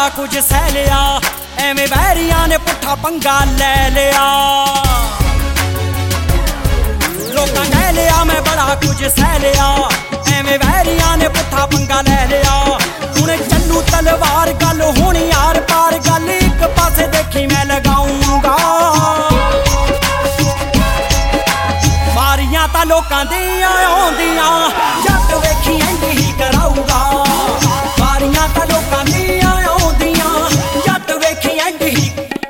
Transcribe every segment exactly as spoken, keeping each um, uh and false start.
बड़ा कुछ सह लिया, एवें वैरियां ने पुट्ठा पंगा ले लिया। लोकां कह लिया मैं बड़ा कुछ सह लिया, एवें वैरियां ने पुट्ठा पंगा ले लिया। हुण चलू तलवार गल होनी यार पार गल, एक पासे देखी मैं लगाऊंगा। मारियां तां लोकां दियां आउंदियां, जट वेखी इंज ही कराऊंगा। मारियां तां लोकां दियां आउंदियां, जट वेखी इंज ही।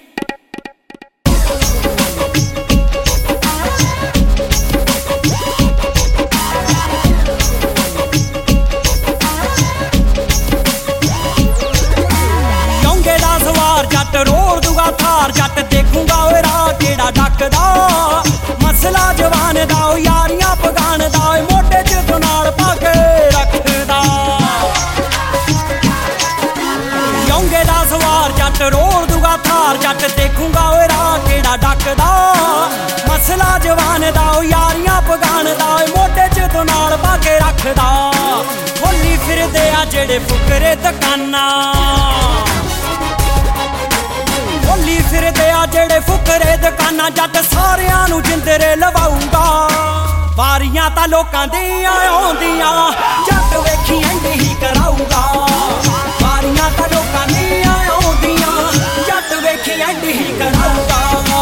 यौंगे दा सवार जट रोड़ दूगा थार, जट देखूंगा ओए राह केड़ा डकदा। मसला जवान दा यारियां पगान दा, मोढे च दुनाल पा के रखदा। यौंगे दा सवार जट रोड़ दूगा थार, जट देखूंगा ओए राह केड़ा डकदा। मसला जवान दा यारियां पगान दा, मोढे च दुनाल पा के रखदा। खोली फिरदे आ जेड़े फुकरे दुकानां, खोली फिरदे आ जेड़े फुकरे दुकानां, जट सारियां नूं जिंदरे लवाऊंगा। वारियां तां लोकां दियां आउंदियां, जट वेखी इंज ही कराऊंगा। वारियां तां लोकां दियां आउंदियां, जट वेखी इंज ही कराऊंगा।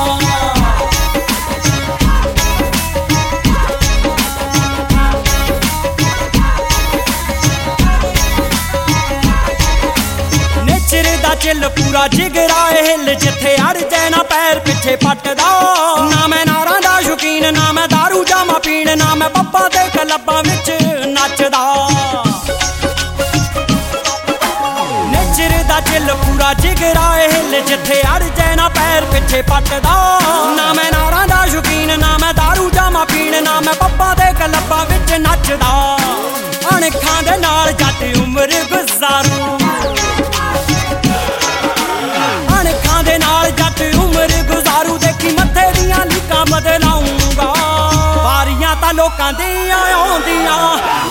चिल पूरा जिगरा हिल, जिथे अड़ जाए ना पैर पिछे पटदा। ना मैं नारां दा शौकीन, ना मैं दारू जामा पीण, ना मैं पब्बां ते क्लब्बां विच नचदा। नेचर दा चिल पूरा जिगरा हिल, जिथे अड़ जाए ना पैर पिछे पटदा। ना मैं नारां दा शौकीन, ना मैं दारू जामा पीण, ना मैं पब्बां ते क्लब्बां विच नचदा। अणखां दे नाल जट उमर गुजारू, दे नाल जट उमर गुजारू। देखी मत्थे दियां लीकां बदलाऊंगा। वारियां तां लोकां दियां आउंदियां,